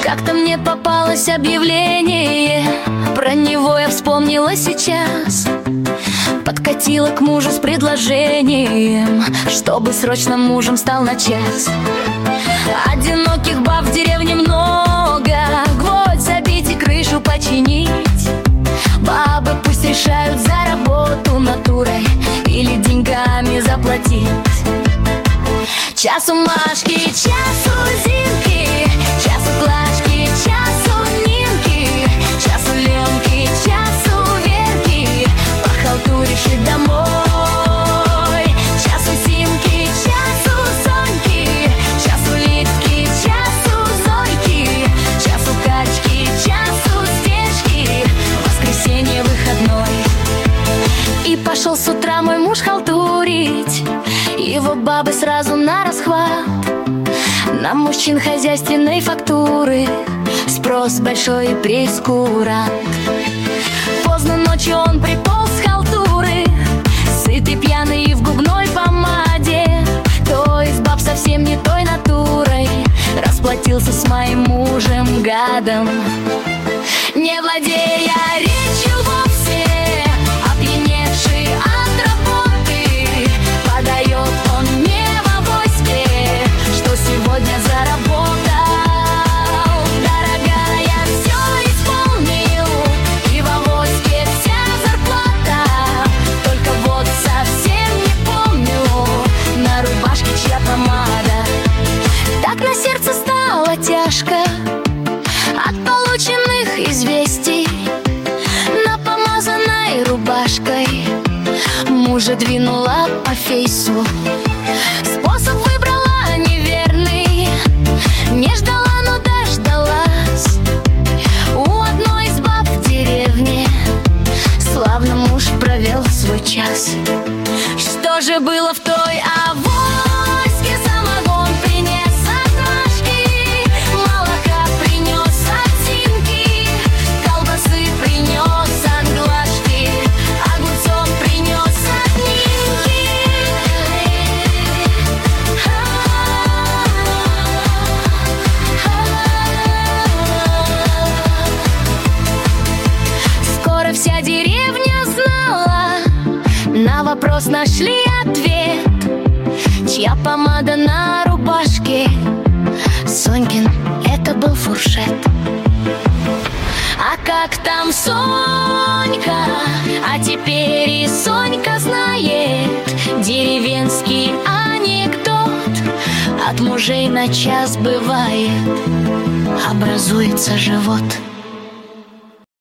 Как-то мне попалось объявление, про него я вспомнила сейчас. Подкатила к мужу с предложением, чтобы срочно мужем стал на час. Одиноких баб в деревне много, гвоздь забить и крышу починить. Бабы пусть решают за работу натурой или деньгами заплатить. Час у Машки, час у Зинки, час у Клашки, час у Нинки, час у Ленки, час у Верки, похалтуришь и домой. Час у Симки, час у Соньки, час у Литки, час у Зойки, час у Качки, час у Стежки, воскресенье выходной. И пошел с утра мой муж халтурить, его бабы сразу на расхват. На мужчин хозяйственной фактуры спрос большой и прескурант. Поздно ночью он приполз с халтуры, сытый, пьяный и в губной помаде. То из баб совсем не той натурой расплатился с моим мужем гадом. Не владея речью вовсе, опьяневший от работы, подает он мне в авоське, что сегодня заработал. Дорогая, все исполнил, и в авоське вся зарплата. Только вот совсем не помню, на рубашке чья помада. Так на сердце стало тяжко от полученных известий. На помазанной рубашкой мужа двинула по фейсу. Способ выбрала неверный, не ждала, но дождалась. У одной из баб в деревне славно муж провел свой час. Что же было в той авоське? Самогон принес от Машки, молока принес от Зинки, колбасы принес от Глашки, огурцов принес от Нинки. Скоро вся деревня знала, на вопрос нашли ответ. Чья помада на рубашке? Сонькин, это был фуршет. А как там Сонька? А теперь и Сонька знает деревенский анекдот. От мужей на час бывает образуется живот.